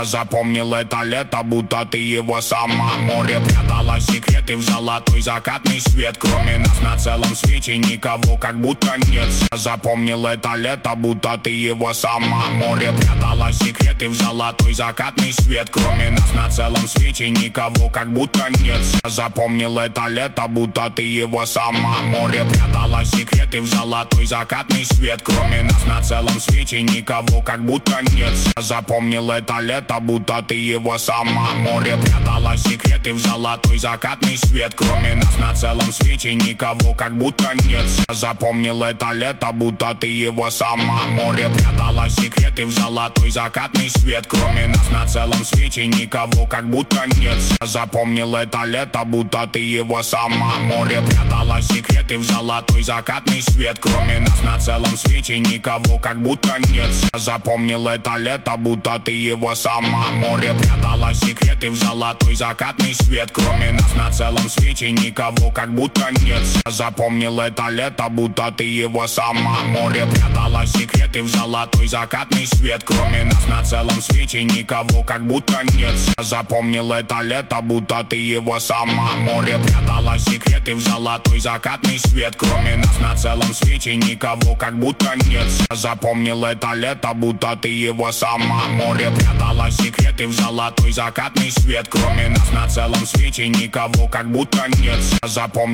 Запомнил это лето, будто ты его сама. Море прятало секреты в золотой закатный свет. Кроме нас на целом свете никого как будто нет. Запомнил это лето, будто ты его сама. Море прятало секреты в золотой закатный свет. Кроме нас на целом свете никого как будто нет. Запомнил это лето, будто ты его сама. Море прятало секреты в золотой закатный свет. Кроме нас на целом свете никого как будто нет. Запомнил это лето, будто ты его сама. Море прятало секреты в золотой закатный свет. Кроме нас на целом свете никого как будто нет. Запомнил это лето, будто ты его сама. Море прятало секреты в золотой закатный свет. Кроме нас на целом свете никого как будто нет. Запомнил это лето, будто ты его сама. Море прятало секреты в золотой закатный свет. Кроме нас на целом свете никого как будто нет. Запомнил это лето, будто ты его сама. Море прятало секреты в золотой закатный свет. Кроме нас на целом свете никого как будто нет. Запомнил это лето, будто ты его сама. Море прятало секреты в золотой закатный свет. Кроме нас на целом свете никого как будто нет. Запомнил это лето, будто ты его сама. Море прятало секреты в золотой закатный свет. Кроме нас на целом свете никого как будто нет. Запомнил это лето, будто ты его сама. Море прятало секреты в золотой закатный свет. Кроме нас на целом свете никого как будто нет. Запомнил